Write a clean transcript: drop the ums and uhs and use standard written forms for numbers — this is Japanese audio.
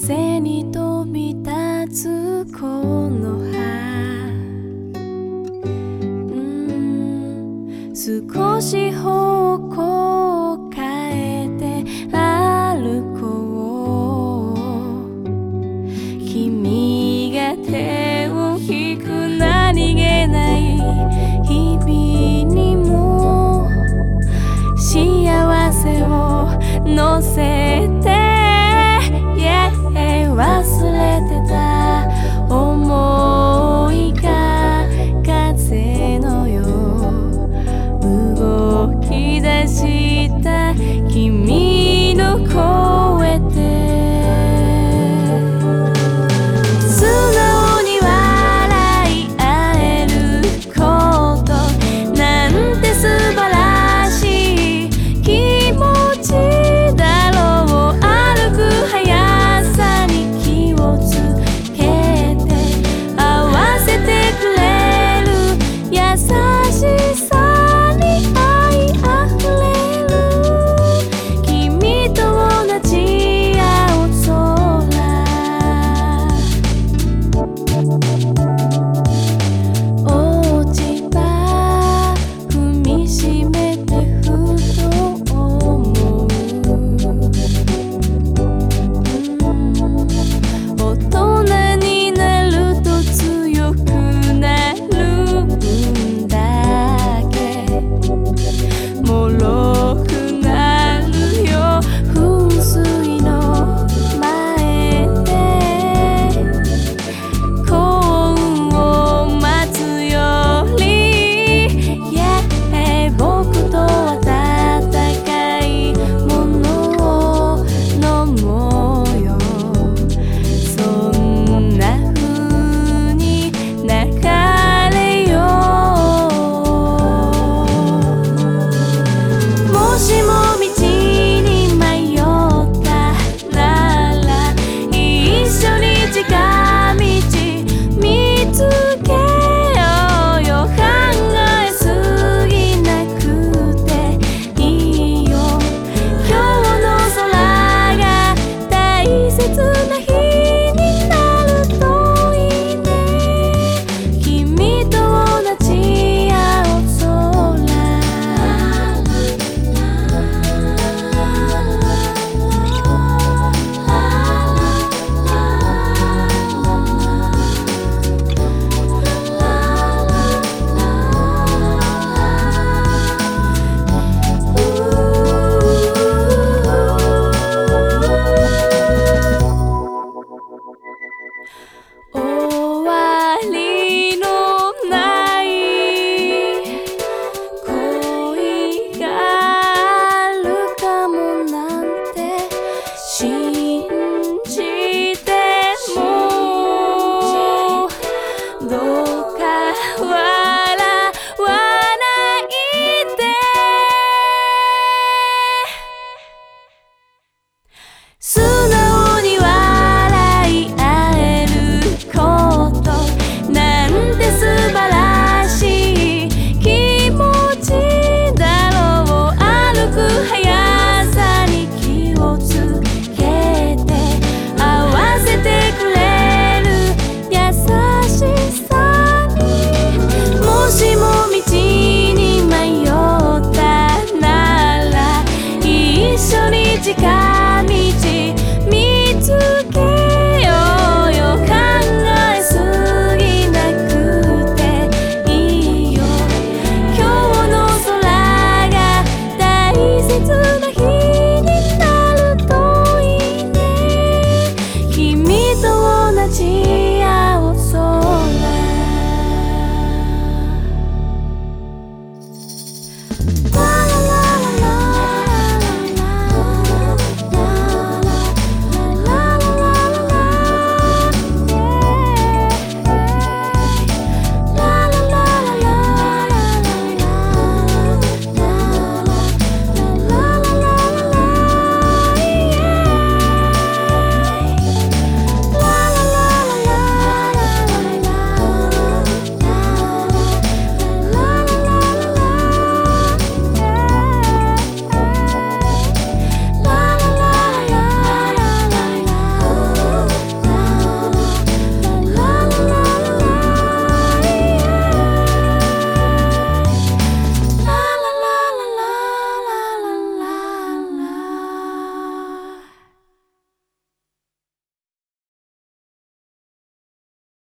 風に飛び立つこの葉、少し方向を変えて歩こう。君が手を引く何気ない日々にも幸せを乗せて、忘れてた想いが風のよう動き出した君の声で素直に笑い合えることなんて素晴らしい気持ちだろう。歩く速さに気をつけて合わせてくれる優しさに愛あふれる君と同じ青空。落ち葉踏みしめてふと思う。大人になると強くなるんだけ脆くなるよ噴水の前で幸運を待つより、僕と温かいものを飲もうよ。そんな風に流れよう。もしも道に迷ったなら一緒に近道見つけようよ。考えすぎなくていいよ。今日の空が大切な日になるといいね。君と同じ青空。